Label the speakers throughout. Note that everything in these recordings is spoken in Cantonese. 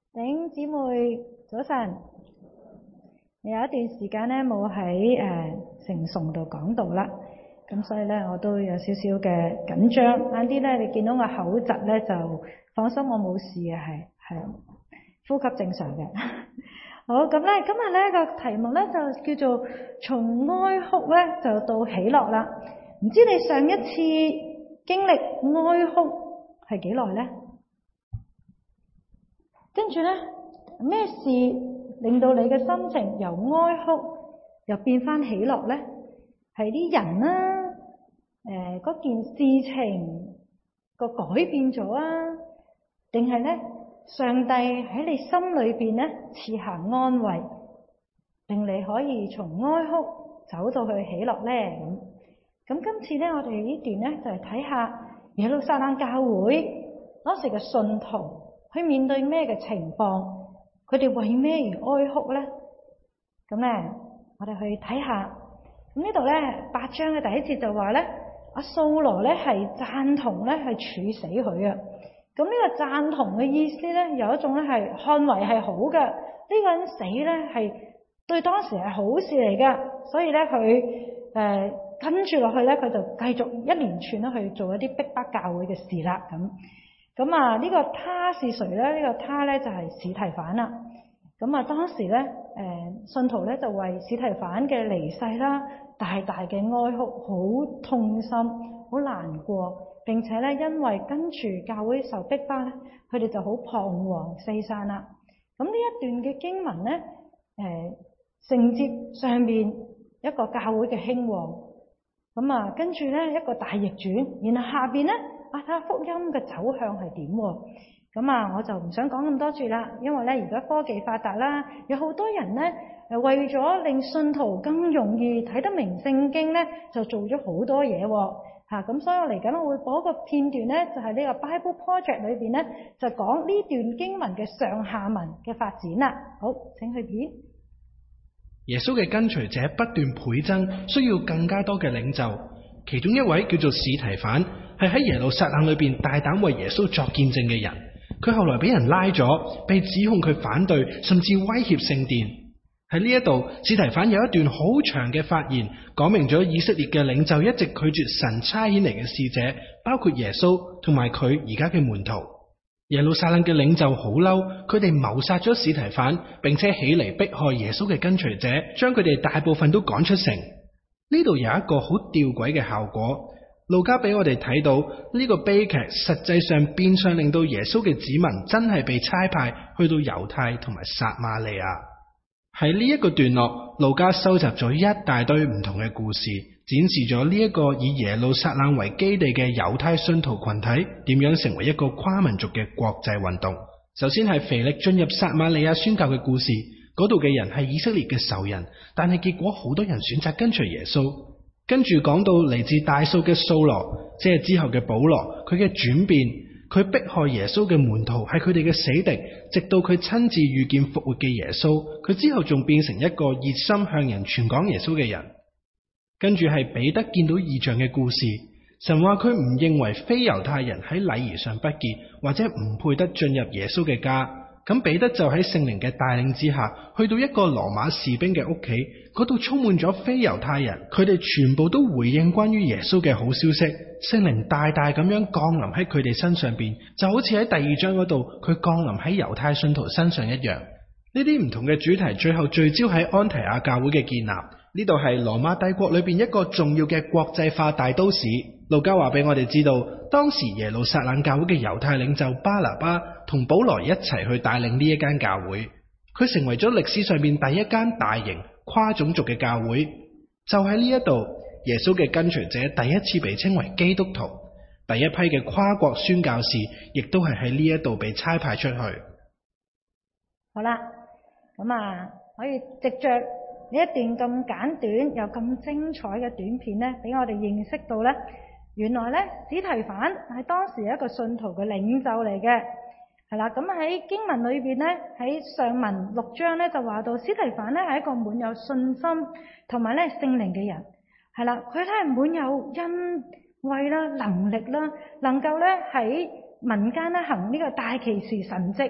Speaker 1: 弟兄姊妹早晨，有一段時間咧冇喺成崇度講道啦，咁所以咧我都有少少嘅緊張。晏啲咧你見到我口窒咧就放心，我冇事嘅，係呼吸正常嘅。好，咁咧今日咧個題目咧就叫做從哀哭咧就到喜樂啦。唔知你上一次經歷哀哭係幾耐咧？跟住咧，咩事令到你嘅心情由哀哭又變翻喜樂咧？係啲人啦，嗰件事情個改變咗啊，定係咧上帝喺你心裏邊咧賜下安慰，令你可以從哀哭走到去喜樂咧？咁今次咧，我哋呢段咧就係睇下耶路撒冷教會當時嘅信徒。去面對咩嘅情況，佢哋為咩而哀哭咧？咁咧，我哋去睇下。咁呢度咧8章嘅第1節就話咧，阿掃羅咧係贊同咧係處死佢啊。咁呢個贊同嘅意思咧，有一種咧係看為係好嘅，呢個人死咧係對當時係好事嚟噶，所以咧佢跟住落去咧，佢就繼續一連串咧去做一啲逼迫教會嘅事啦。咁啊，呢個他是誰咧？呢個他咧就係司提反啦。咁啊，當時咧，信徒咧就為司提反嘅離世啦，大大嘅哀哭，好痛心，好難過，並且咧因為跟住教會受逼迫咧，佢哋就好彷徨四散啦。咁呢一段嘅經文咧，承接上面一個教會嘅興旺，咁啊，跟住咧一個大逆轉，然後下邊咧。睇下福音嘅走向係點喎？咁啊，我就唔想講咁多住啦，因為咧而家科技發達啦，有好多人咧為咗令信徒更容易睇得明聖經咧，就做咗好多嘢喎。咁所以我嚟緊我會播一個片段咧，就係呢個 Bible Project 裏邊咧，就講呢段經文嘅上下文嘅發展啦。好，請去片。
Speaker 2: 耶穌嘅跟隨者不斷倍增，需要更加多嘅領袖。其中一位叫做司提反，係喺耶路撒冷裏邊大膽為耶穌作見證嘅人。佢後來俾人拉咗，被指控佢反對，甚至威脅聖殿。喺呢一度，司提反有一段好長嘅發言，講明咗以色列嘅領袖一直拒絕神差遣嚟嘅使者，包括耶穌同埋佢而家嘅門徒。耶路撒冷嘅領袖好嬲，佢哋謀殺咗司提反，並且起嚟迫害耶穌嘅跟隨者，將佢哋大部分都趕出城。呢度有一個好吊詭嘅效果，路加俾我哋睇到呢個悲劇實際上變相令到耶穌嘅子民真係被差派去到猶太同埋撒瑪利亞。喺呢一個段落，路加收集咗一大堆唔同嘅故事，展示咗呢一個以耶路撒冷為基地嘅猶太信徒群體點樣成為一個跨民族嘅國際運動。首先係腓力進入撒瑪利亞宣教嘅故事。嗰度嘅人係以色列嘅仇人，但係結果好多人選擇跟隨耶穌。跟住講到嚟自大數嘅掃羅，即係之後嘅保羅，佢嘅轉變，佢迫害耶穌嘅門徒係佢哋嘅死敵，直到佢親自遇見復活嘅耶穌，佢之後仲變成一個熱心向人傳講耶穌嘅人。跟住係彼得見到異象嘅故事，神話佢唔認為非猶太人喺禮儀上不潔，或者唔配得進入耶穌嘅家。咁彼得就喺聖靈嘅帶領之下，去到一個羅馬士兵嘅屋企，嗰度充滿咗非猶太人，佢哋全部都回應關於耶穌嘅好消息，聖靈大大咁樣降臨喺佢哋身上邊，就好似喺第2章嗰度佢降臨喺猶太信徒身上一樣。呢啲唔同嘅主題最後聚焦喺安提阿教會嘅建立，呢度係羅馬帝國裏邊一個重要嘅國際化大都市。路加話俾我哋知道，當時耶路撒冷教會嘅猶太領袖巴拿巴同保羅一齊去帶領呢一間教會，佢成為咗歷史上面第一間大型跨種族嘅教會。就喺呢一度，耶穌嘅跟隨者第一次被稱為基督徒，第一批嘅跨國宣教士亦都係喺呢一度被差派出去。
Speaker 1: 好啦，咁啊可以藉着呢一段咁簡短又咁精彩嘅短片咧，俾我哋認識到咧，原來咧司提反係當時一個信徒嘅領袖嚟嘅，係啦。咁喺經文裏邊咧，喺上文6章咧就話到司提反咧係一個滿有信心同埋咧聖靈嘅人，係啦，佢咧係滿有恩惠啦、能力啦，能夠咧喺民間咧行呢個大奇事神蹟，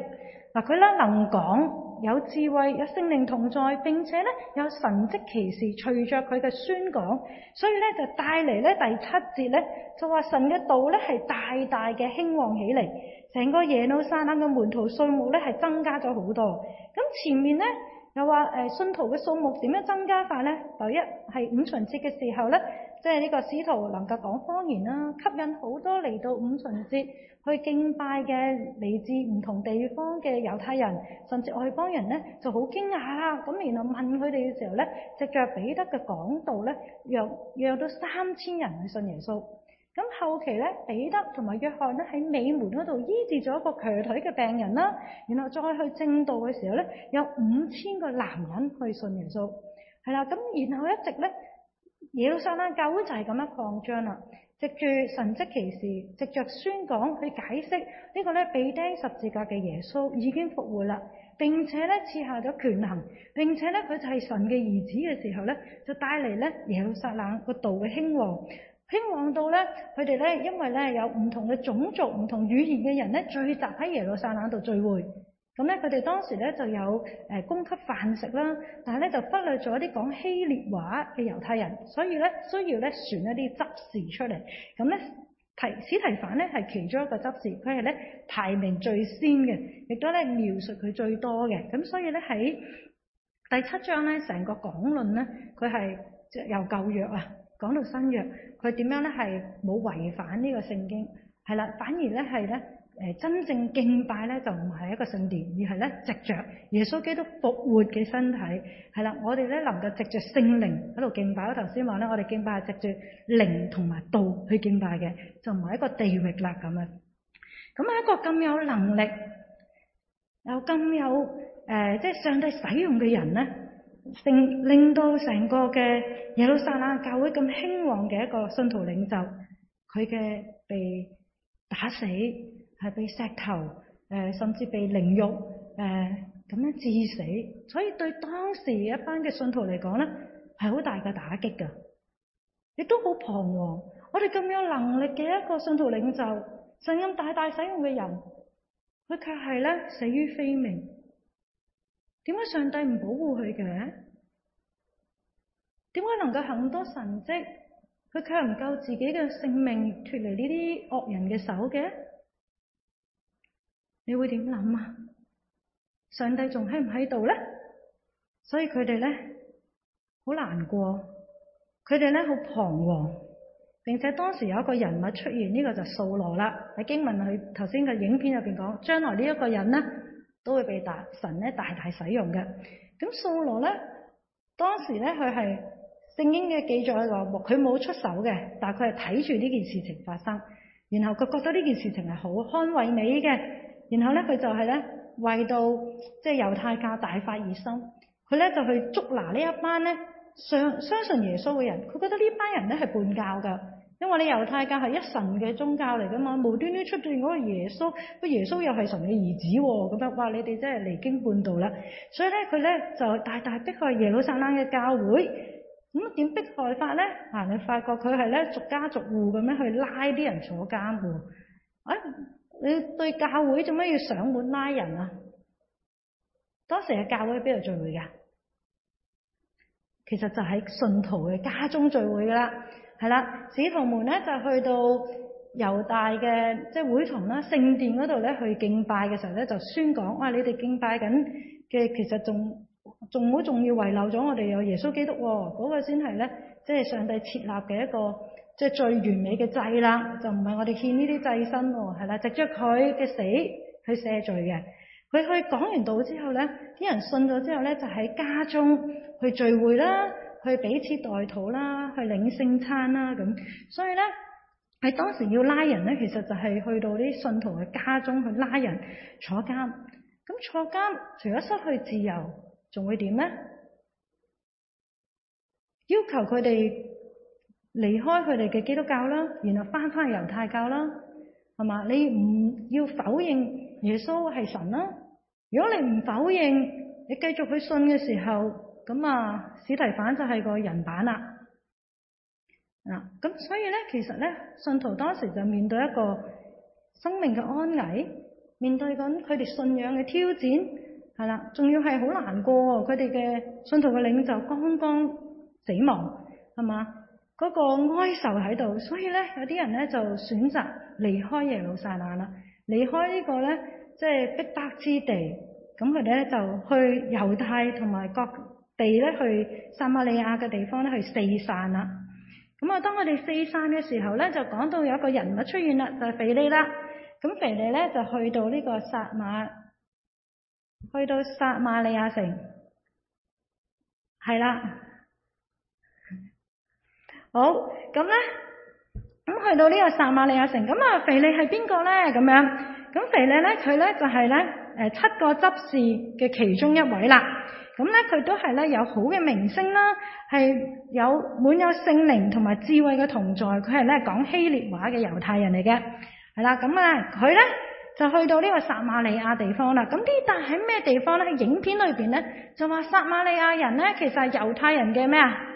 Speaker 1: 嗱，佢咧能講，有智慧，有聖靈同在，並且咧有神蹟奇事隨着佢嘅宣講，所以咧就帶嚟咧第7節咧就話神嘅道咧係大大嘅興旺起嚟，成個耶路撒冷嘅門徒數目咧係增加咗好多。咁前面咧又話信徒嘅數目點樣增加法咧？第一係五旬節嘅時候咧，即係呢個使徒能夠講方言啦，吸引好多嚟到五旬節去敬拜嘅嚟自唔同地方嘅猶太人，甚至外邦人咧就好驚訝啦。咁然後問佢哋嘅時候咧，藉着彼得嘅講道咧，約到3000人去信耶穌。咁後期咧，彼得同埋約翰咧喺尾門嗰度醫治咗一個瘸腿嘅病人啦，然後再去正道嘅時候咧，有5000個男人去信耶穌，係啦。咁然後一直咧，耶路撒冷教會就係咁樣擴張啦，藉住神蹟奇事，藉着宣講去解釋呢個咧被釘十字架嘅耶穌已經復活啦，並且咧賜下咗權能，並且咧佢就係神嘅兒子嘅時候咧，就帶嚟咧耶路撒冷個道嘅興旺。興旺到咧，佢哋咧，因為咧有唔同嘅種族、唔同語言嘅人咧聚集喺耶路撒冷度聚會，咁咧佢哋當時咧就有供給飯食啦，但係咧就忽略咗一啲講希臘話嘅猶太人，所以咧需要咧選一啲執事出嚟。咁咧史提反咧係其中一個執事，佢係咧排名最先嘅，亦都咧描述佢最多嘅。咁所以咧喺第7章咧成個講論咧，佢係由舊約啊講到新約，佢點樣咧係冇違反呢個聖經，係啦，反而咧係咧真正敬拜咧就唔係一個聖殿，而係咧藉着耶穌基督復活嘅身體，係啦，我哋咧能夠藉着聖靈喺度敬拜。我頭先話咧，我哋敬拜係藉住靈同埋道去敬拜嘅，就唔係一個地域啦咁樣。咁係一個咁有能力又咁有即係上帝使用嘅人咧，令到成個嘅耶路撒冷教會咁興旺嘅一個信徒領袖，佢嘅被打死，係被石頭甚至被凌辱咁樣致死，所以對當時一班嘅信徒嚟講咧係好大嘅打擊噶，亦都好彷徨。我哋咁有能力嘅一個信徒領袖，神咁大大使用嘅人，佢卻係咧死於非命。點解上帝唔保護佢嘅？點解能夠行咁多神蹟，佢卻唔救自己嘅性命脫離呢啲惡人嘅手嘅？你會點諗啊？上帝仲喺唔喺度咧？所以佢哋咧好難過，佢哋咧好彷徨，並且當時有一個人物出現，呢個就掃羅啦。喺經文佢頭先嘅影片入邊講，將來呢一個人咧都會被神咧大大使用嘅。咁掃羅咧當時咧佢係聖經嘅記載話，佢冇出手嘅，但係佢係睇住呢件事情發生，然後佢覺得呢件事情係好堪為美嘅，然後咧佢就係咧為到即係猶太教大發熱心，佢咧就去捉拿呢一班咧相信耶穌嘅人。佢覺得呢班人咧係叛教噶，因為你猶太教係一神嘅宗教嚟噶嘛，無端端出現嗰個耶穌，個耶穌又係神嘅兒子喎，咁樣哇！你哋真係離經叛道啦。所以咧佢咧就大大迫害耶路撒冷嘅教會。咁點迫害法咧？你發覺佢係咧逐家逐戶咁樣去拉啲人坐監喎。你對教會做咩要上門拉人啊？當時嘅教會喺邊度聚會噶？其實就喺信徒嘅家中聚會噶啦，係啦。使徒們咧就去到猶大嘅即係會堂啦、聖殿嗰度咧去敬拜嘅時候咧，就宣講：哇！你哋敬拜緊嘅其實仲好重要，遺漏咗我哋有耶穌基督喎，嗰個先係咧，即係上帝設立嘅一個即係最完美嘅祭啦，就唔係我哋獻呢啲祭牲喎，係啦，藉著佢嘅死去赦罪嘅。佢去講完道之後咧，啲人信咗之後咧，就喺家中去聚會啦，去彼此代禱啦，去領聖餐啦咁。所以咧喺當時要拉人咧，其實就係去到啲信徒嘅家中去拉人坐監。咁坐監除咗失去自由，仲會點咧？要求佢哋離開佢哋嘅基督教啦，然後翻去猶太教啦，係嘛？你唔要否認耶穌係神啦。如果你唔否認，你繼續去信嘅時候，咁史提反就係個人版啦。咁所以咧，其實咧，信徒當時就面對一個生命嘅安危， 面對緊佢哋信仰嘅挑戰，係啦，仲要係好難過喎。佢哋嘅信徒嘅領袖剛剛死亡，係嘛？嗰個哀愁喺度，所以咧有啲人咧就選擇離開耶路撒冷啦，離開呢個咧即係逼迫之地，咁佢哋咧就去猶太同埋各地咧去撒瑪利亞嘅地方咧去四散啦。咁啊，當佢哋四散嘅時候咧，就講到有一個人物出現啦，就係腓利啦。咁腓利咧就去到呢個撒瑪利亞城，係啦。好，咁咧，咁去到呢個撒瑪利亞城，咁啊，腓利係邊個咧？咁樣，咁腓利咧，佢咧就係咧7個執事嘅其中一位啦。咁咧，佢都係咧有好嘅名聲啦，係滿有聖靈同埋智慧嘅同在。佢係咧講希臘話嘅猶太人嚟嘅，係啦。咁啊，佢咧就去到呢個撒瑪利亞地方啦。咁呢笪喺咩地方咧？喺影片裏邊咧就話撒瑪利亞人咧其實係猶太人嘅咩啊？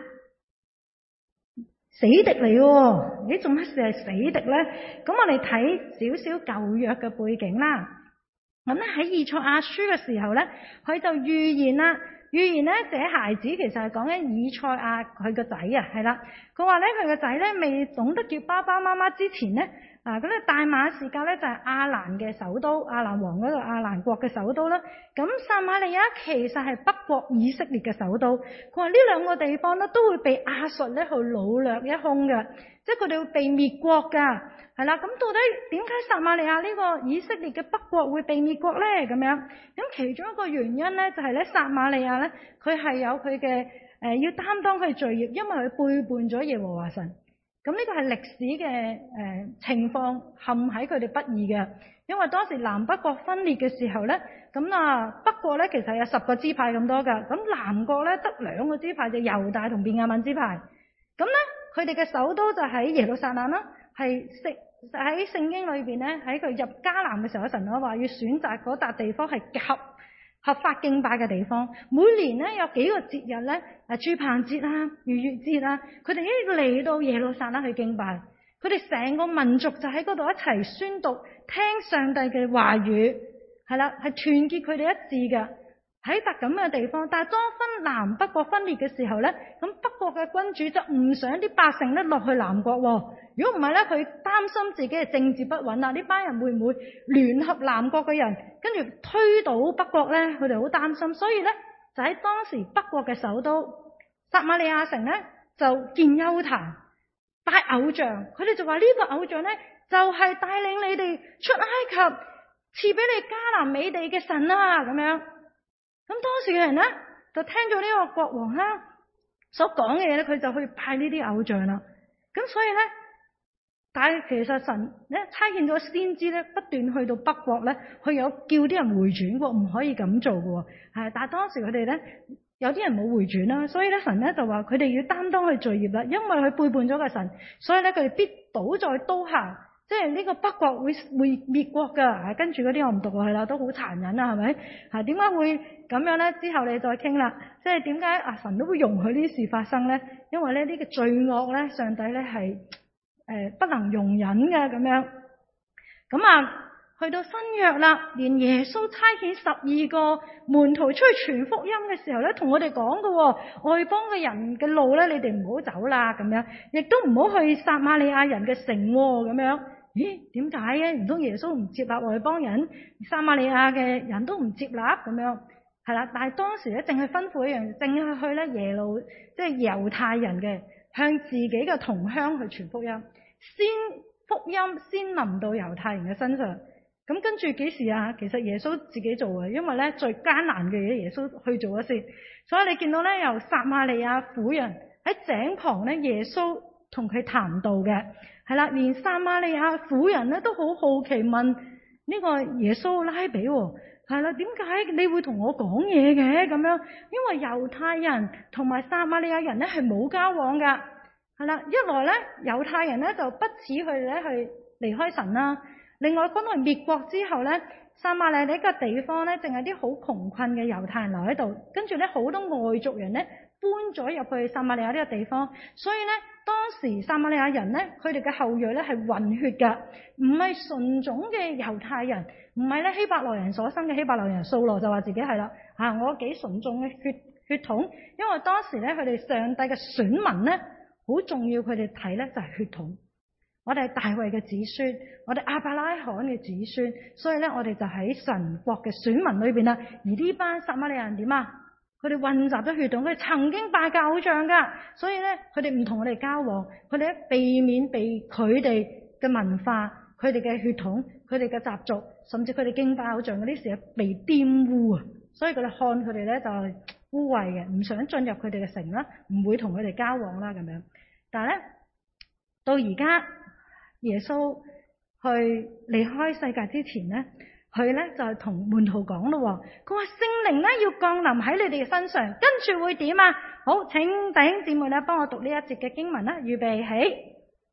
Speaker 1: 死敵嚟喎！你做乜事係死敵咧？咁我哋睇少少舊約嘅背景啦。咁咧喺以賽亞書嘅時候咧，佢就預言啦。預言咧，這孩子其實係講緊以賽亞佢個仔啊，係啦。佢話咧，佢個仔咧未懂得叫爸爸媽媽之前咧，咁咧大馬士革咧就係亞蘭嘅首都，亞蘭王嗰個亞蘭國嘅首都啦。咁撒瑪利亞其實係北國以色列嘅首都。佢話呢兩個地方咧都會被亞述咧去擄掠一空嘅，即係佢哋會被滅國噶。係啦，咁到底點解撒瑪利亞呢個以色列嘅北國會被滅國咧？咁樣，咁其中一個原因咧就係咧撒瑪利亞咧佢係有佢嘅要擔當佢罪孽，因為佢背叛咗耶和華神。咁呢個係歷史嘅情況，陷喺佢哋不義嘅。因為當時南北國分裂嘅時候咧，咁啊北國咧其實有10個支派咁多噶，咁南國咧得2個支派，就猶大同便雅憫支派。咁咧佢哋嘅首都就喺耶路撒冷啦。喺聖經裏邊咧，喺佢入迦南嘅時候，神我話要選擇嗰笪地方係合法敬拜嘅地方。每年咧有幾個節日咧，住棚節啊、逾越節啊，佢哋一嚟到耶路撒冷去敬拜。佢哋成個民族就喺嗰度一齊宣讀、聽上帝嘅話語，係啦，係團結佢哋一致嘅。喺笪咁嘅地方，但係當南北國分裂嘅時候咧，咁北國嘅君主就唔想啲百姓咧落去南國。如果唔係咧，佢擔心自己嘅政治不穩啦，呢班人會唔會聯合南國嘅人，跟住推倒北國咧？佢哋好擔心，所以咧就喺當時北國嘅首都撒瑪利亞城咧就建丘壇拜偶像。佢哋就話呢個偶像咧就係帶領你哋出埃及、賜俾你迦南美地嘅神啊，咁樣。咁當時嘅人咧就聽咗呢個國王啦所講嘅嘢咧，佢就去拜呢啲偶像啦。咁所以咧，但係其實神咧差遣咗先知咧，不斷去到北國咧，佢有叫啲人回轉過，唔可以咁做嘅。係，但係當時佢哋咧有啲人冇回轉啦，所以咧神咧就話佢哋要擔當佢罪孽啦，因為佢背叛咗個神，所以咧佢哋必倒在刀下。即係呢個北國會滅國噶，跟住嗰啲我唔讀落去啦，都好殘忍啦，係咪？點解會咁樣咧？之後你再傾啦。即係點解神都會容許呢啲事發生咧？因為咧呢個罪惡咧，上帝咧係不能容忍嘅咁樣。咁去到新約啦，連耶穌差遣12個門徒出去傳福音嘅時候咧，同我哋講嘅外邦嘅人嘅路咧，你哋唔好走啦咁樣，亦都唔好去撒瑪利亞人嘅城咁樣。咦？點解嘅？唔通耶穌唔接納外邦人？撒瑪利亞嘅人都唔接納咁樣？係啦，但係當時咧，淨係吩咐一樣，淨係去咧即係猶太人嘅，向自己嘅同鄉去傳福音，福音先臨到猶太人嘅身上。咁跟住幾時啊？其實耶穌自己做嘅，因為咧最艱難嘅嘢耶穌去做咗先。所以你見到咧，由撒瑪利亞婦人喺井旁咧，耶穌同佢談道嘅，係啦，連撒瑪利亞婦人咧都好好奇問呢個耶穌拉比，係啦，點解你會同我講嘢嘅咁樣？因為猶太人同埋撒瑪利亞人咧係冇交往噶，係啦，一來咧猶太人咧就不似佢哋咧去離開神啦。 另外講到滅國之後咧，撒瑪利亞呢個地方咧，淨係啲好窮困嘅猶太人留喺度，跟住咧好多外族人咧搬咗入去撒瑪利亞呢個地方，所以咧當時撒瑪利亞人咧，佢哋嘅後裔咧係混血噶，唔係純種嘅猶太人，唔係咧希伯來人所生嘅希伯來人。掃羅就話自己係啦，我幾純種嘅血統，因為當時咧佢哋上帝嘅選民咧好重要，佢哋睇咧就係血統。我哋係大衛嘅子孫，我哋亞伯拉罕嘅子孫，所以咧我哋就喺神國嘅選民裏邊啦。而呢班撒瑪利亞人點啊？佢哋混雜咗血統，佢哋曾經拜教偶像噶，所以咧佢哋唔同我哋交往，佢哋咧避免被佢哋嘅文化、佢哋嘅血統、佢哋嘅習俗，甚至佢哋敬拜偶像嗰啲事被玷污啊！所以佢哋看佢哋咧就係污穢嘅，唔想進入佢哋嘅城啦，唔會同佢哋交往啦咁樣。但係咧到而家耶穌去離開世界之前咧，佢咧就係同門徒講咯，佢話聖靈咧要降臨喺你哋嘅身上，跟住會點啊？好，請弟兄姊妹咧幫我讀呢一節嘅經文啦，預備起。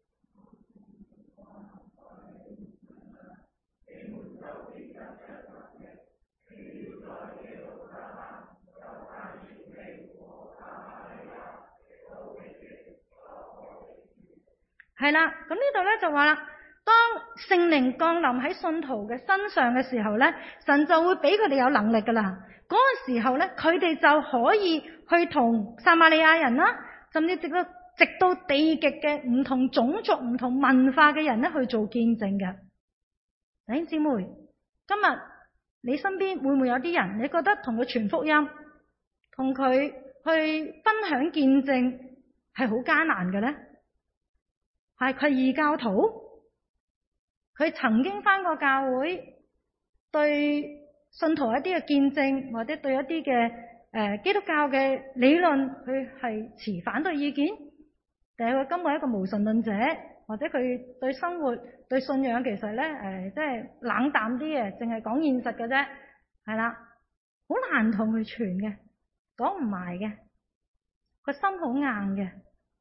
Speaker 1: 係啦，咁呢度咧就話啦，當聖靈降臨喺信徒嘅身上嘅時候咧，神就會俾佢哋有能力噶啦。嗰個時候咧，佢哋就可以去同撒瑪利亞人啦，甚至直到地極嘅唔同種族、唔同文化嘅人咧去做見證嘅。弟兄姊妹，今日你身邊會唔會有啲人，你覺得同佢傳福音、同佢去分享見證係好艱難嘅咧？係佢異教徒，佢曾經返過教會，對信徒一啲嘅見證，或者對一啲嘅基督教嘅理論，佢係持反對意見，定係佢根本係一個無神論者，或者佢對生活、對信仰其實咧即係冷淡啲嘅，淨係講現實嘅啫，係啦，好難同佢傳嘅，講唔埋嘅，個心好硬嘅。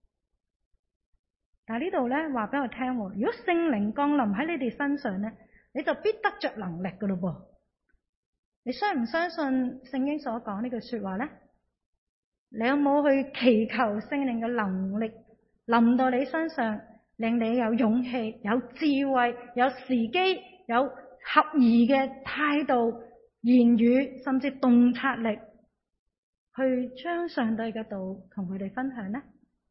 Speaker 1: 但係呢度咧話俾我聽，如果聖靈降臨喺你哋身上咧，你就必得着能力噶咯噃。你相唔相信聖經所講呢句說話咧？你有冇去祈求聖靈嘅能力臨到你身上，令你有勇氣、有智慧、有時機、有合宜嘅態度、言語，甚至洞察力，去將上帝嘅道同佢哋分享呢？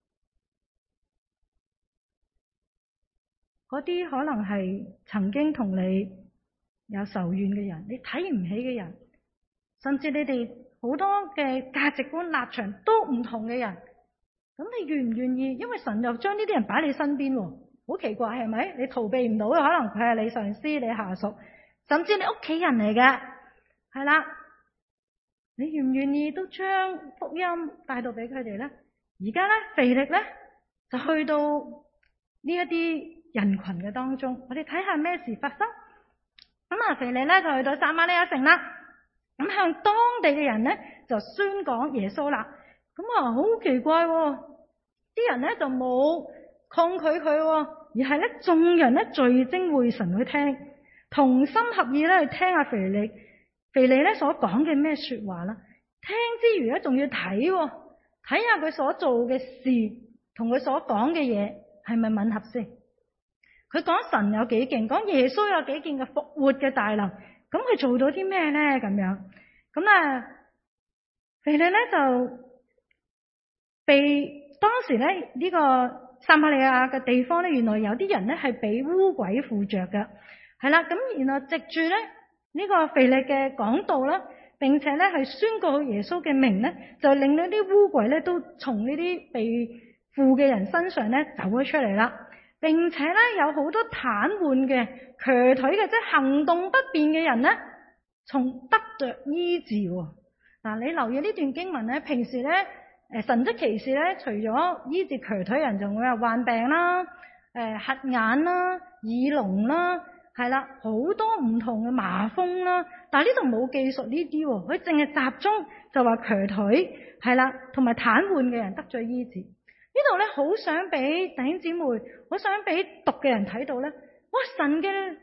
Speaker 1: 嗰啲可能係曾經同你有仇怨嘅人，你睇唔起嘅人，甚至你哋好多嘅價值觀立場都唔同嘅人，咁你願唔願意？因為神又將呢啲人擺你身邊，好奇怪係咪？你逃避唔到嘅，可能佢係你上司、你下屬，甚至你屋企人嚟嘅，係啦，你願唔願意都將福音帶到俾佢哋咧？而家咧，腓力咧就去到呢一啲人群嘅當中，我哋睇下咩事發生。咁腓力咧就去到撒瑪利亞城啦，咁向當地嘅人咧就宣講耶穌啦。咁好奇怪，啲人咧就冇抗拒佢，而係咧眾人咧聚精會神去聽，同心合意咧去聽下腓力咧所講嘅咩說話啦。聽之餘咧仲要睇下佢所做嘅事同佢所講嘅嘢係咪吻合先。佢講神有幾勁，講耶穌有幾勁嘅復活嘅大能，咁佢做到啲咩咧？咁樣咁腓力咧就被當時咧呢個撒瑪利亞嘅地方咧，原來有啲人咧係俾污鬼附着嘅，係啦，咁然後藉住咧呢個腓力嘅講道啦，並且咧係宣告耶穌嘅名咧，就令到啲污鬼咧都從呢啲被附嘅人身上咧走咗出嚟啦。並且咧有好多癱瘓嘅、瘸腿嘅，即係行動不便嘅人咧，從得着醫治。嗱，你留意呢段經文咧，平時咧神蹟奇事咧，除咗醫治瘸腿人，仲會有患病啦、瞎眼啦、耳聾啦，係啦，好多唔同嘅麻風啦。但係呢度冇記述呢啲，佢淨係集中就話瘸腿係啦，同埋癱瘓嘅人得咗醫治。呢度咧好想俾弟兄姊妹，好想俾讀嘅人睇到咧，哇！神嘅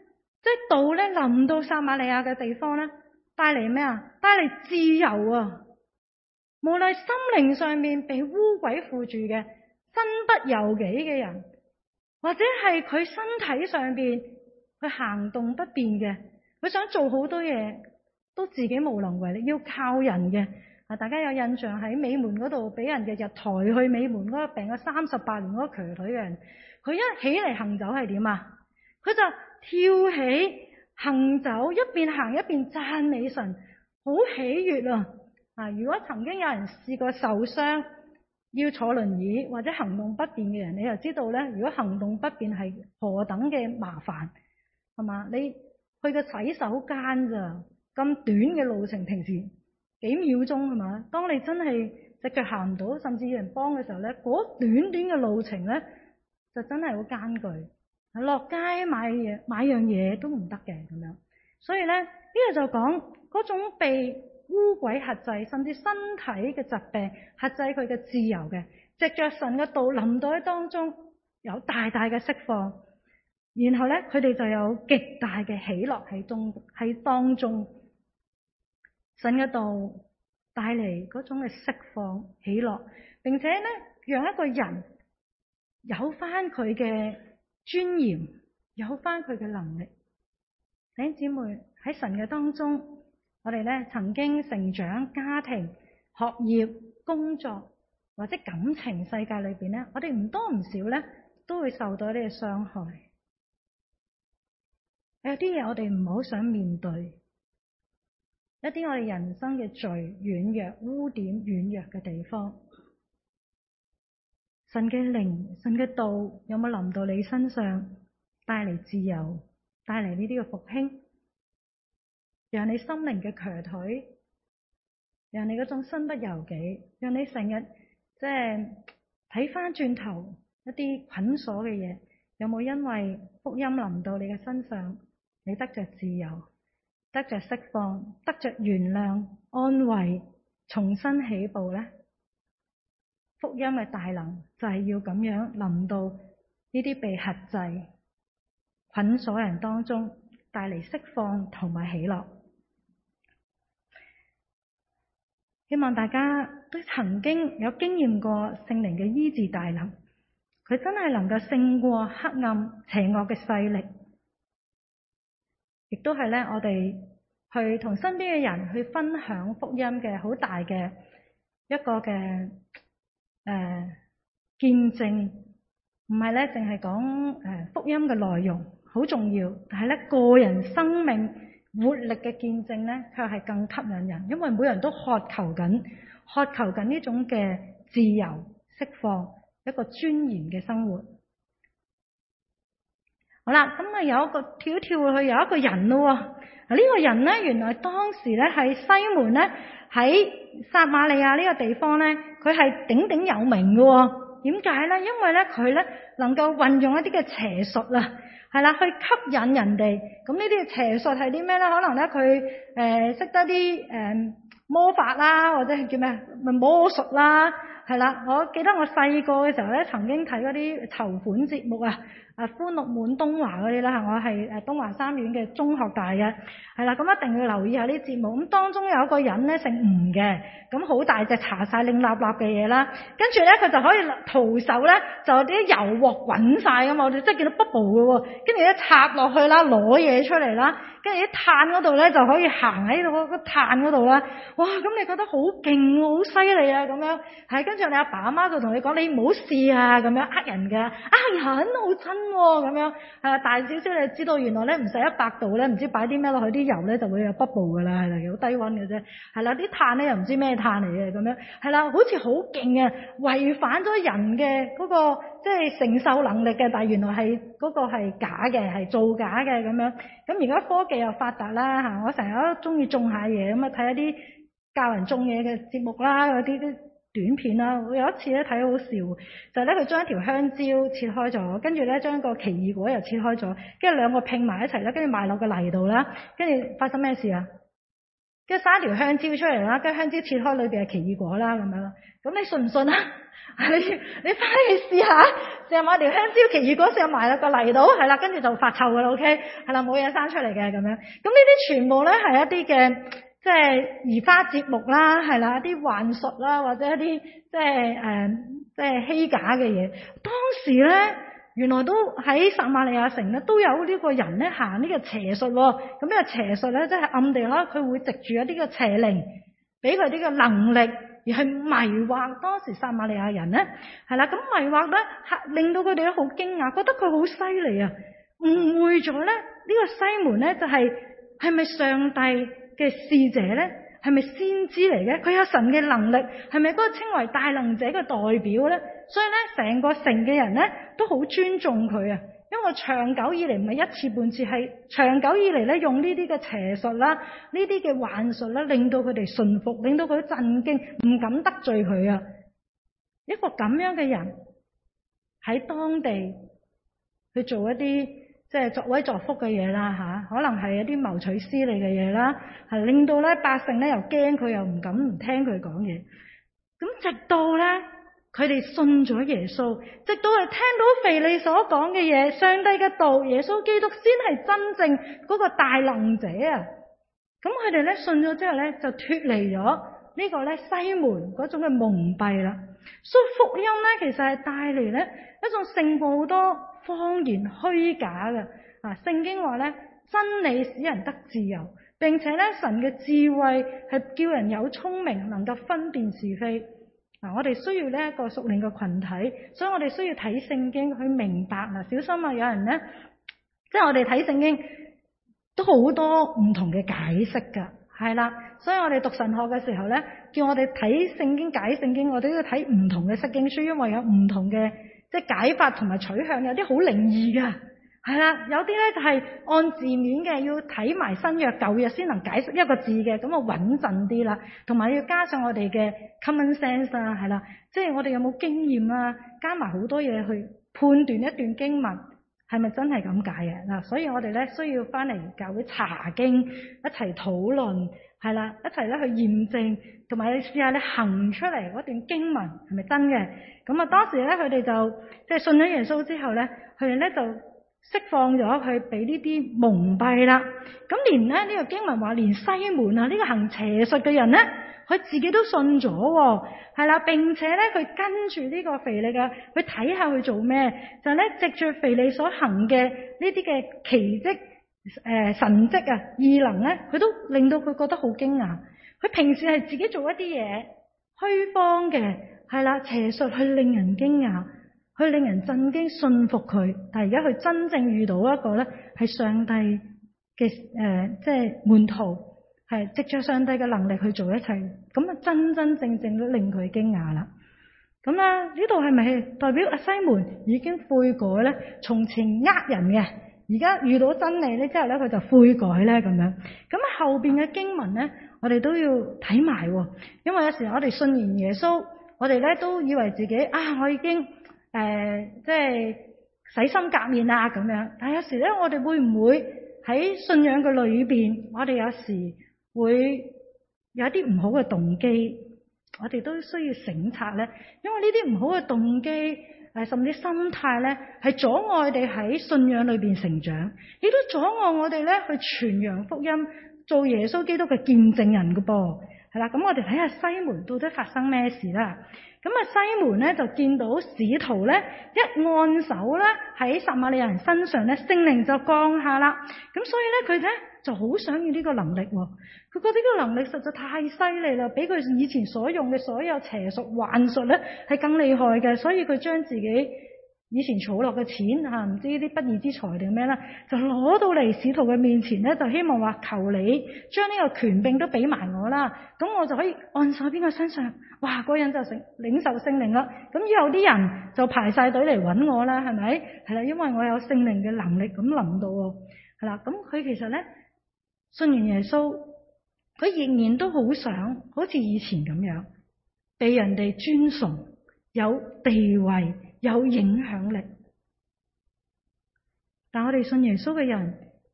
Speaker 1: 即係道咧臨到撒瑪利亞嘅地方咧，帶嚟咩啊？帶嚟自由啊！無論心靈上面被污鬼附住嘅、身不由己嘅人，或者係佢身體上邊佢行動不便嘅，佢想做好多嘢都自己無能為力，要靠人嘅。大家有印象喺美門嗰度俾人日日抬去美門嗰個病咗38年嗰個瘸腿嘅人，佢一起嚟行走係點啊？佢就跳起行走，一邊行一邊讚美神，好喜悅啊！如果曾經有人試過受傷要坐輪椅或者行動不便嘅人，你就知道咧，如果行動不便係何等嘅麻煩，係嘛？你去個洗手間咋咁短嘅路程，平時幾秒鐘係嘛？當你真係隻腳行唔到，甚至有人幫嘅時候咧，嗰短短嘅路程咧，就真係好艱巨。落街買樣嘢都唔得嘅咁樣。所以咧，呢個就講嗰種被污鬼轄制，甚至身體嘅疾病轄制佢嘅自由嘅，藉着神嘅道臨到喺當中，有大大嘅釋放，然後咧佢哋就有極大嘅喜樂喺當中。神嘅道帶嚟嗰種嘅釋放喜樂，並且咧讓一個人有翻佢嘅尊嚴，有翻佢嘅能力。弟兄姊妹，喺神嘅當中，我哋咧曾經成長、家庭、學業、工作或者感情世界裏邊咧，我哋唔多唔少咧都會受到一啲嘅傷害。有啲嘢我哋唔好想面對，一啲我哋人生嘅罪、軟弱、污點、軟弱嘅地方，神嘅靈、神嘅道有冇臨到你身上，帶嚟自由，帶嚟呢啲嘅復興，讓你心靈嘅瘸腿，讓你嗰種身不由己，讓你成日即係睇翻轉頭一啲捆鎖嘅嘢，有冇因為福音臨到你嘅身上，你得着自由，得着釋放，得着原諒、安慰、重新起步呢？福音嘅大能就係要咁樣臨到呢啲被轄制、捆鎖人當中，帶嚟釋放同埋喜樂。希望大家都曾經有經驗過聖靈嘅醫治大能，佢真係能夠勝過黑暗邪惡嘅勢力，亦都係咧我哋去同身邊嘅人去分享福音嘅好大嘅一個嘅見證。唔係咧淨係講福音嘅內容好重要，但係咧個人生命活力嘅見證咧，卻係更吸引人，因為每人都渴求緊呢種嘅自由釋放，一個尊嚴嘅生活。好啦，咁啊有一個跳去有一個人咯。呢個人咧，原來當時咧係西門咧喺撒瑪利亞呢個地方咧，佢係鼎鼎有名嘅。點解咧？因為咧佢咧能夠運用一啲嘅邪術啊，係啦，去吸引人哋。咁呢啲嘅邪術係啲咩咧？可能咧佢識得啲魔法啦，或者係叫咩魔術啦，係啦。我記得我細個嘅時候咧，曾經睇嗰啲籌款節目啊，歡樂滿東華嗰啲啦，我係東華三院嘅中學大嘅，係啦，咁一定要留意下啲節目。咁當中有一個人咧姓吳嘅，咁好大隻搽晒靚立立嘅嘢啦，跟住咧佢就可以徒手咧就啲油鑊滾晒咁嘛，我哋即係見到 bubble 嘅喎，跟住咧插落去啦，攞嘢出嚟啦，跟住啲炭嗰度咧就可以行喺度個炭嗰度啦。哇！咁你覺得好勁，好犀利啊咁樣，係跟住你阿爸阿媽就同你講，你唔好試啊咁樣，呃人㗎，人好真喎咁樣，大少少你知道原來咧唔使100度咧，唔知擺啲咩落去，啲油咧就會有 bubble 㗎啦，係啦，好低溫嘅啫，係啦，啲炭咧又唔知咩炭嚟嘅咁樣，係啦，好似好勁嘅，違反咗人嘅嗰個即係承受能力嘅，但係原來係嗰個係假嘅，係造假嘅咁樣。咁而家科技又發達啦嚇，我成日都中意種下嘢，咁啊睇一啲教人種嘢嘅節目啦，嗰啲短片啦。我有一次咧睇好笑，就係咧佢將一條香蕉切開咗，跟住咧將個奇異果又切開咗，跟住兩個拼埋一齊啦，跟住埋落個泥度啦，跟住發生咩事啊？ 跟住撒一條香蕉出嚟啦，跟住香蕉切開裏邊係奇異果啦咁樣。咁你信唔信啊？你翻去試下買條香蕉奇異果，試下埋落個泥度，係啦，跟住就發臭噶啦 ，OK， 係啦，冇嘢生出嚟嘅咁樣。咁呢啲全部咧係一啲嘅即係移花接木啦，係啦，一啲幻術啦，或者一啲即係虛假嘅嘢。當時咧，原來都喺撒瑪利亞城咧都有呢個人咧行呢個邪術喎。咁呢個邪術咧即係暗地啦，佢會藉住一啲嘅邪靈，俾佢啲嘅能力。而係迷惑當時撒瑪利亞人咧，係啦，咁迷惑咧，令到佢哋咧好驚訝，覺得佢好犀利啊，誤會咗咧呢個西門咧就係咪上帝嘅使者咧？係咪先知嚟嘅？佢有神嘅能力，係咪嗰個稱為大能者嘅代表咧？所以咧，成個城嘅人咧都好尊重佢啊！因為長久以嚟唔係一次半次，係長久以嚟咧用呢啲嘅邪術啦，呢啲嘅幻術啦，令到佢哋信服，令到佢震驚，唔敢得罪佢啊！一個咁樣嘅人喺當地去做一啲即係作威作福嘅嘢啦吓，可能係一啲謀取私利嘅嘢啦，係令到咧百姓咧又驚佢，又唔敢唔聽佢講嘢。咁直到咧佢哋信咗耶穌，直到係聽到腓利所講嘅嘢，上帝嘅道，耶穌基督先係真正嗰個大能者啊！咁佢哋咧信咗之後咧，就脫離咗呢個咧西門嗰種嘅蒙蔽啦。所以福音咧，其實係帶嚟咧一種勝過好多謊言虛假嘅啊！聖經話咧，真理使人得自由，並且咧神嘅智慧係叫人有聰明，能夠分辨是非。我哋需要呢一個屬靈嘅群體，所以我哋需要睇聖經去明白。小心啊！有人咧，即係我哋睇聖經都好多唔同嘅解釋噶，係啦。所以我哋讀神學嘅時候咧，叫我哋睇聖經解聖經，我哋都要睇唔同嘅釋經書，因為有唔同嘅即係解法同埋取向，有啲好靈異噶。係啦，有啲咧就係按字面嘅，要睇埋新約舊約先能解釋一個字嘅，咁啊穩陣啲啦。同埋要加上我哋嘅 common sense 啊，係啦，即係我哋有冇經驗啊，加埋好多嘢去判斷一段經文係咪真係咁解嘅嗱。所以我哋咧需要翻嚟教會查經，一齊討論，係啦，一齊咧去驗證，同埋你試下你行出嚟嗰段經文係咪真嘅。咁啊當時咧佢哋就即係信咗耶穌之後咧，佢哋咧就釋放咗佢俾呢啲蒙蔽啦。咁連咧呢個經文話，連西門啊呢個行邪術嘅人咧，佢自己都信咗，係啦，並且咧佢跟住呢個腓利嘅去睇下佢做咩，就係咧藉住腓利所行嘅呢啲嘅奇蹟神蹟啊異能咧，佢都令到佢覺得好驚訝。佢平時係自己做一啲嘢虛謊嘅，係啦，邪術去令人驚訝，去令人震驚信服佢。但係而家佢真正遇到一個咧係上帝嘅即係門徒，係藉着上帝嘅能力去做一切，咁啊真真正正都令佢驚訝啦。咁啦，呢度係咪代表阿西門已經悔改咧？從前人嘅，而家遇到真理咧之後咧，佢就悔改咧咁樣。咁後邊嘅經文咧，我哋都要睇埋，因為有時我哋信完耶穌，我哋咧都以為自己我已經即係洗心革面啦咁樣。但係有時咧，我哋會唔會喺信仰嘅裏邊，我哋有時會有一啲唔好嘅動機，我哋都需要省察咧。因為呢啲唔好嘅動機甚至心態咧，係阻礙我哋喺信仰裏邊成長，亦都阻礙我哋咧去傳揚福音，做耶穌基督嘅見證人㗎噃。係啦，咁我哋睇下西門到底發生咩事啦。咁啊，西門咧就見到使徒咧一按手咧喺撒瑪利亞人身上咧，聖靈就降下啦。咁所以咧佢咧就好想要呢個能力，佢覺得呢個能力實在太犀利啦，比佢以前所用嘅所有邪術幻術咧係更厲害嘅。所以佢將自己以前儲落嘅錢唔知呢啲不義之財定咩啦，就攞到嚟使徒嘅面前咧，就希望話求你將呢個權柄都俾埋我啦，咁我就可以按手邊個身上，哇，嗰人就領受聖靈啦。咁以後啲人就排晒隊嚟揾我啦，係咪？係啦，因為我有聖靈嘅能力咁臨到喎。係啦，咁佢其實咧信完耶穌，佢仍然都好想好似以前咁樣被人哋尊崇，有地位，有影響力。但我哋信耶穌嘅人，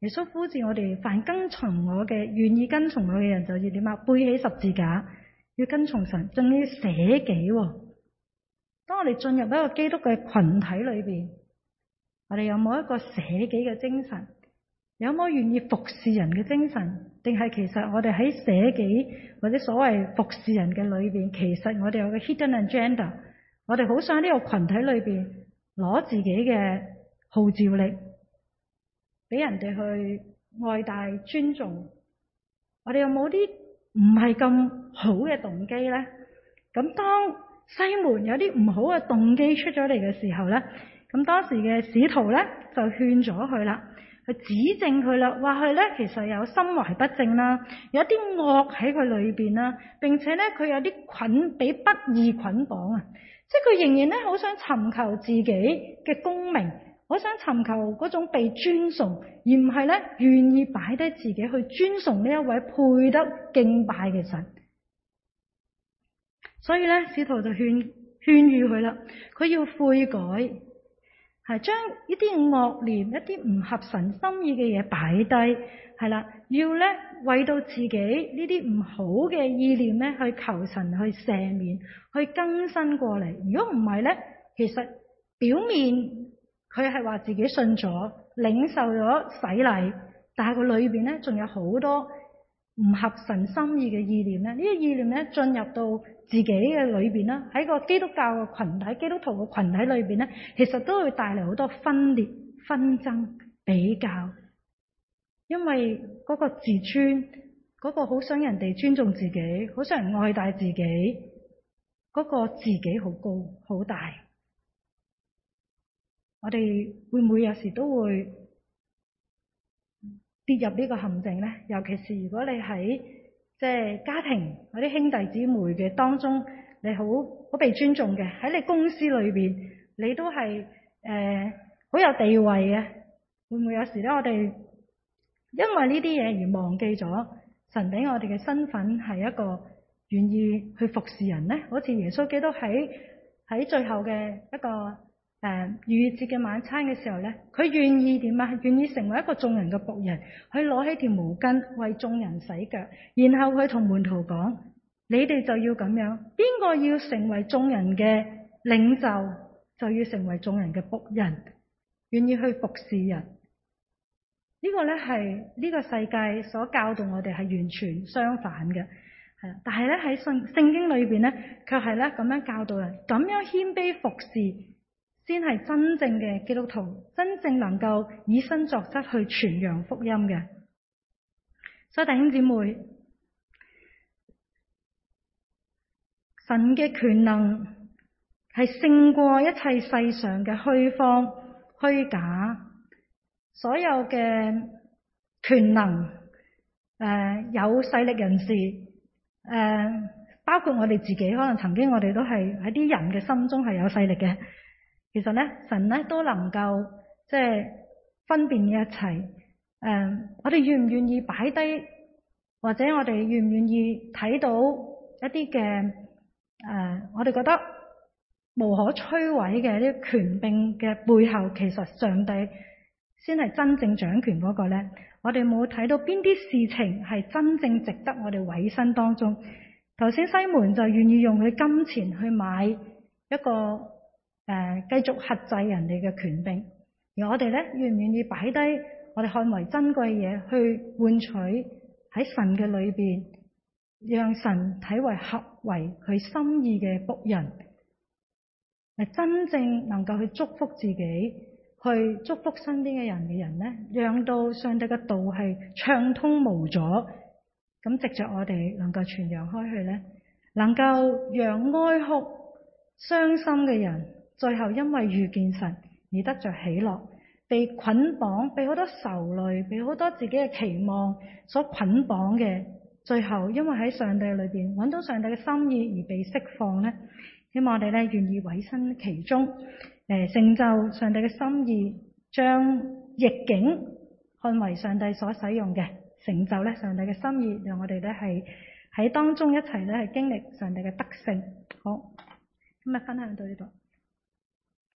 Speaker 1: 耶穌呼召我哋，凡跟從我嘅，願意跟從我嘅人，就要點啊？背起十字架，要跟從神，仲要捨己。當我哋進入一個基督嘅群體裏邊，我哋有冇一個捨己嘅精神？有冇願意服侍人嘅精神？定係其實我哋喺捨己或者所謂服侍人嘅裏邊，其實我哋有個 hidden agenda， 我哋好想喺呢個群體裏邊攞自己嘅號召力，俾人哋去愛戴尊重。我哋有冇啲唔係咁好嘅動機呢？咁當西門有啲唔好嘅動機出咗嚟嘅時候呢，咁當時嘅使徒呢就勸咗佢啦，去指正佢啦，話佢呢其實有心懷不正啦，有啲惡喺佢裏邊啦，並且呢佢有啲俾不義捆綁啊，即係佢仍然呢好想尋求自己嘅功名，好想尋求嗰種被尊崇，而唔係呢願意擺低自己去尊崇呢一位配得敬拜嘅神。所以呢，使徒就勸喻佢啦，佢要悔改，係將呢啲惡念、一啲唔合神心意嘅嘢擺低，係啦，要呢為到自己呢啲唔好嘅意念呢去求神去赦免，去更新過嚟。如果唔係呢，其實表面佢係話自己信咗、領受咗洗禮，但係佢裏邊呢仲有好多唔合神心意嘅意念呢，呢啲意念呢進入到自己嘅裏邊啦，喺個基督教嘅群體、基督徒嘅群體裏邊呢，其實都會帶嚟好多分裂、紛爭、比較，因為嗰個自尊，嗰個好想人哋尊重自己，好想人愛戴自己，嗰個自己好高好大。我哋會唔會有時都會跌入呢個陷阱呢？尤其是如果你喺即係家庭嗰啲兄弟姊妹嘅當中，你好被尊重嘅，喺你公司裏邊，你都係好有地位嘅，會唔會有時咧，我哋因為呢啲嘢而忘記咗神俾我哋嘅身份係一個願意去服侍人呢？好似耶穌基督喺最後嘅一個逾越節嘅晚餐嘅時候呢，佢願意點啊？願意成為一個眾人嘅僕人，去攞起條毛巾為眾人洗腳，然後佢同門徒講：你哋就要咁樣，邊個要成為眾人嘅領袖，就要成為眾人嘅僕人，願意去服侍人。呢個呢係呢個世界所教導我哋係完全相反嘅，但係呢喺聖經裏邊呢，卻係呢咁樣教導人，咁樣謙卑服侍，先係真正嘅基督徒，真正能夠以身作則去傳揚福音嘅。所以弟兄姊妹，神嘅權能係勝過一切世上嘅虛謊、虛假，所有嘅權能，有勢力人士，包括我哋自己，可能曾經我哋都係喺啲人嘅心中係有勢力嘅。其實呢，神呢都能夠即係分辨呢一切。我哋願唔願意擺低，或者我哋願唔願意睇到一啲嘅我哋覺得無可摧毀嘅呢啲權柄嘅背後，其實上帝先係真正掌權嗰個呢？我哋冇睇到邊啲事情係真正值得我哋委身當中。頭先西門就願意用佢金錢去買一個繼續轄制人哋嘅權柄，而我哋咧願唔願意擺低我哋看為珍貴嘢，去換取喺神嘅裏邊，讓神睇為合為佢心意嘅僕人，真正能夠去祝福自己，去祝福身邊嘅人呢，讓到上帝嘅道係暢通無阻，咁藉着我哋能夠傳揚開去呢，能夠讓哀哭傷心嘅人，最後因為遇見神而得着喜樂，被捆綁，被好多愁累，被好多自己嘅期望所捆綁嘅，最後因為喺上帝裏邊揾到上帝嘅心意而被釋放呢，希望我哋咧願意委身其中，成就上帝嘅心意，將逆境看為上帝所使用嘅，成就咧上帝嘅心意，讓我哋咧係喺當中一齊咧係經歷上帝嘅得勝。好，今日分享到呢度。